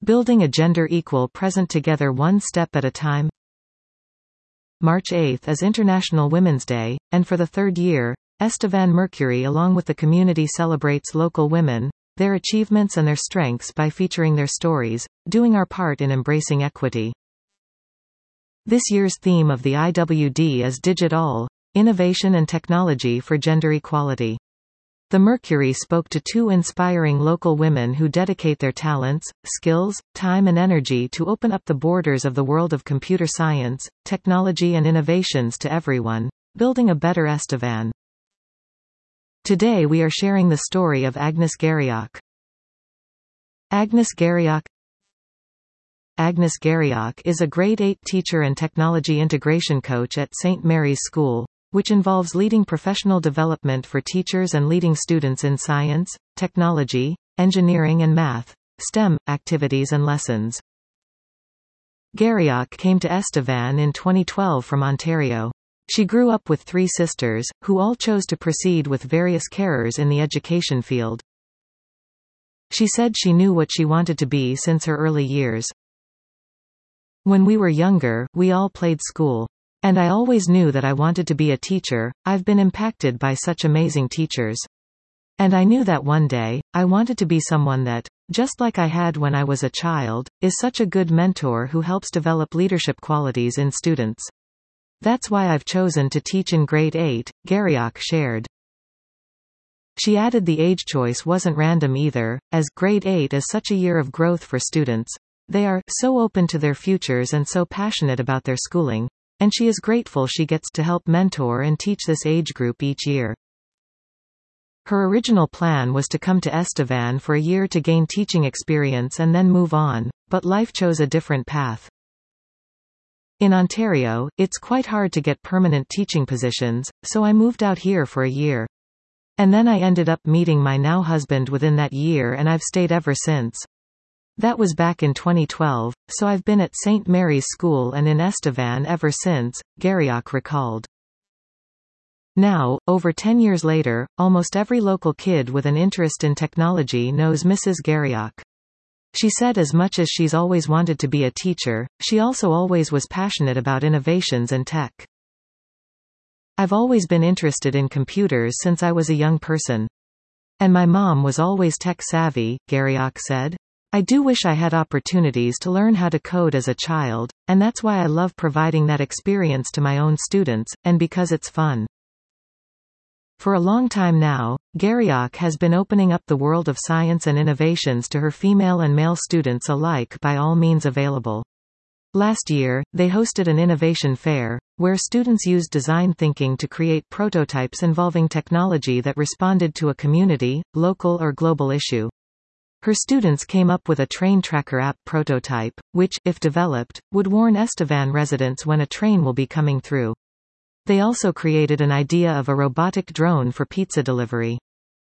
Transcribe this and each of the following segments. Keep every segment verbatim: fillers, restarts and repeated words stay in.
Building a gender-equal present together one step at a time. March eighth is International Women's Day, and for the third year, Estevan Mercury along with the community celebrates local women, their achievements and their strengths by featuring their stories, doing our part in embracing equity. This year's theme of the I W D is Digital, Innovation and Technology for Gender Equality. The Mercury spoke to two inspiring local women who dedicate their talents, skills, time and energy to open up the borders of the world of computer science, technology and innovations to everyone, building a better Estevan. Today we are sharing the story of Agnes Garriock. Agnes Garriock Agnes Garriock is a grade eight teacher and technology integration coach at Saint Mary's School, which involves leading professional development for teachers and leading students in science, technology, engineering and math, STEM, activities and lessons. Garriock came to Estevan in twenty twelve from Ontario. She grew up with three sisters, who all chose to proceed with various careers in the education field. She said she knew what she wanted to be since her early years. When we were younger, we all played school. And I always knew that I wanted to be a teacher. I've been impacted by such amazing teachers. And I knew that one day, I wanted to be someone that, just like I had when I was a child, is such a good mentor who helps develop leadership qualities in students. That's why I've chosen to teach in grade eight, Garriock shared. She added the age choice wasn't random either, as grade eight is such a year of growth for students. They are so open to their futures and so passionate about their schooling. And she is grateful she gets to help mentor and teach this age group each year. Her original plan was to come to Estevan for a year to gain teaching experience and then move on, but life chose a different path. In Ontario, it's quite hard to get permanent teaching positions, so I moved out here for a year. And then I ended up meeting my now husband within that year and I've stayed ever since. That was back in twenty twelve, so I've been at Saint Mary's School and in Estevan ever since, Garriock recalled. Now, over ten years later, almost every local kid with an interest in technology knows Missus Garriock. She said as much as she's always wanted to be a teacher, she also always was passionate about innovations and tech. I've always been interested in computers since I was a young person. And my mom was always tech-savvy, Garriock said. I do wish I had opportunities to learn how to code as a child, and that's why I love providing that experience to my own students, and because it's fun. For a long time now, Garriock has been opening up the world of science and innovations to her female and male students alike by all means available. Last year, they hosted an innovation fair, where students used design thinking to create prototypes involving technology that responded to a community, local or global issue. Her students came up with a train tracker app prototype, which, if developed, would warn Estevan residents when a train will be coming through. They also created an idea of a robotic drone for pizza delivery.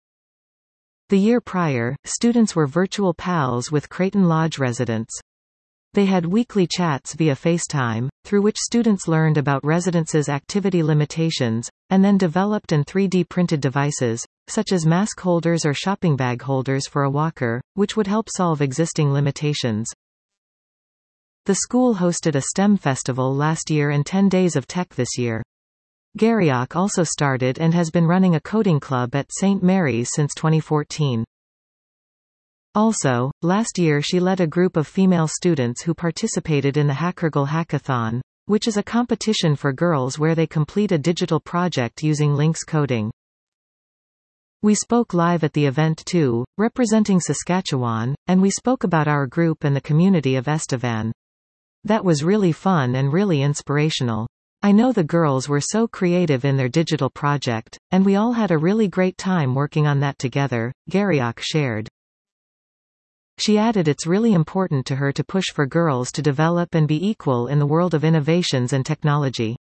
The year prior, students were virtual pals with Creighton Lodge residents. They had weekly chats via FaceTime, through which students learned about residents' activity limitations, and then developed and three D printed devices, such as mask holders or shopping bag holders for a walker, which would help solve existing limitations. The school hosted a STEM festival last year and ten days of tech this year. Garriock also started and has been running a coding club at Saint Mary's since twenty fourteen. Also, last year she led a group of female students who participated in the HackerGirl Hackathon, which is a competition for girls where they complete a digital project using Lynx coding. We spoke live at the event too, representing Saskatchewan, and we spoke about our group and the community of Estevan. That was really fun and really inspirational. I know the girls were so creative in their digital project, and we all had a really great time working on that together, Garriock shared. She added it's really important to her to push for girls to develop and be equal in the world of innovations and technology.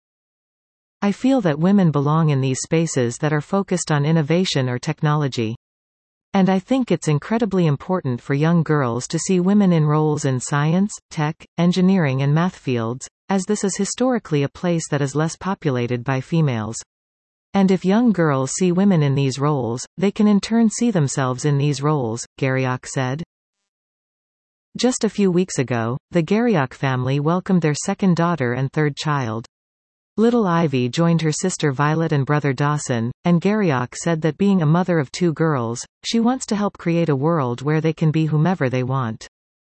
I feel that women belong in these spaces that are focused on innovation or technology. And I think it's incredibly important for young girls to see women in roles in science, tech, engineering and math fields, as this is historically a place that is less populated by females. And if young girls see women in these roles, they can in turn see themselves in these roles, Garriock said. Just a few weeks ago, the Garriock family welcomed their second daughter and third child. Little Ivy joined her sister Violet and brother Dawson, and Garriock said that being a mother of two girls, she wants to help create a world where they can be whomever they want.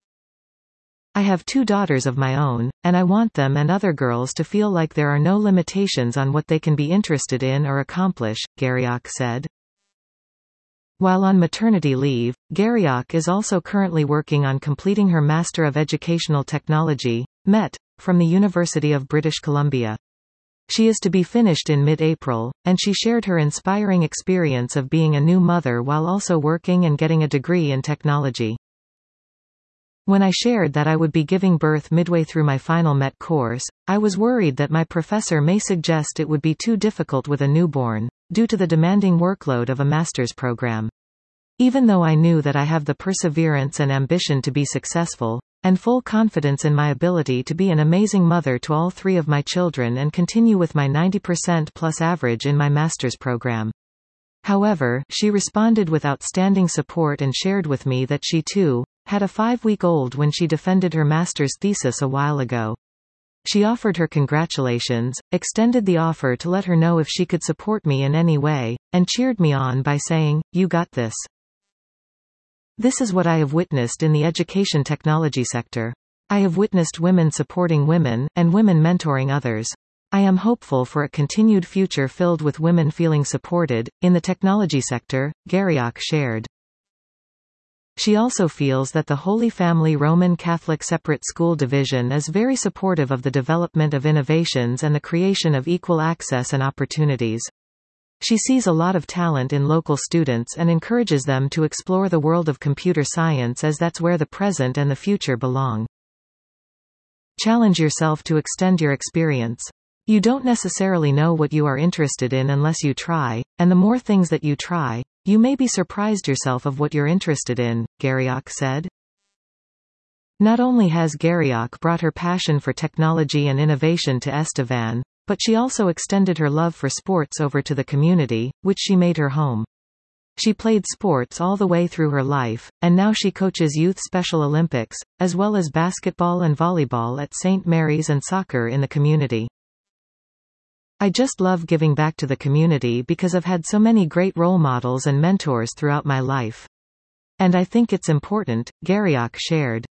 I have two daughters of my own, and I want them and other girls to feel like there are no limitations on what they can be interested in or accomplish, Garriock said. While on maternity leave, Garriock is also currently working on completing her Master of Educational Technology, M E T, from the University of British Columbia. She is to be finished in mid-April, and she shared her inspiring experience of being a new mother while also working and getting a degree in technology. When I shared that I would be giving birth midway through my final M E T course, I was worried that my professor may suggest it would be too difficult with a newborn, due to the demanding workload of a master's program. Even though I knew that I have the perseverance and ambition to be successful, and full confidence in my ability to be an amazing mother to all three of my children and continue with my ninety percent plus average in my master's program. However, she responded with outstanding support and shared with me that she too had a five-week-old when she defended her master's thesis a while ago. She offered her congratulations, extended the offer to let her know if she could support me in any way, and cheered me on by saying, "You got this." This is what I have witnessed in the education technology sector. I have witnessed women supporting women, and women mentoring others. I am hopeful for a continued future filled with women feeling supported, in the technology sector, Garriock shared. She also feels that the Holy Family Roman Catholic Separate School Division is very supportive of the development of innovations and the creation of equal access and opportunities. She sees a lot of talent in local students and encourages them to explore the world of computer science as that's where the present and the future belong. Challenge yourself to extend your experience. You don't necessarily know what you are interested in unless you try, and the more things that you try, you may be surprised yourself of what you're interested in, Garriock said. Not only has Garriock brought her passion for technology and innovation to Estevan, but she also extended her love for sports over to the community, which she made her home. She played sports all the way through her life, and now she coaches youth Special Olympics, as well as basketball and volleyball at Saint Mary's and soccer in the community. I just love giving back to the community because I've had so many great role models and mentors throughout my life. And I think it's important, Garriock shared.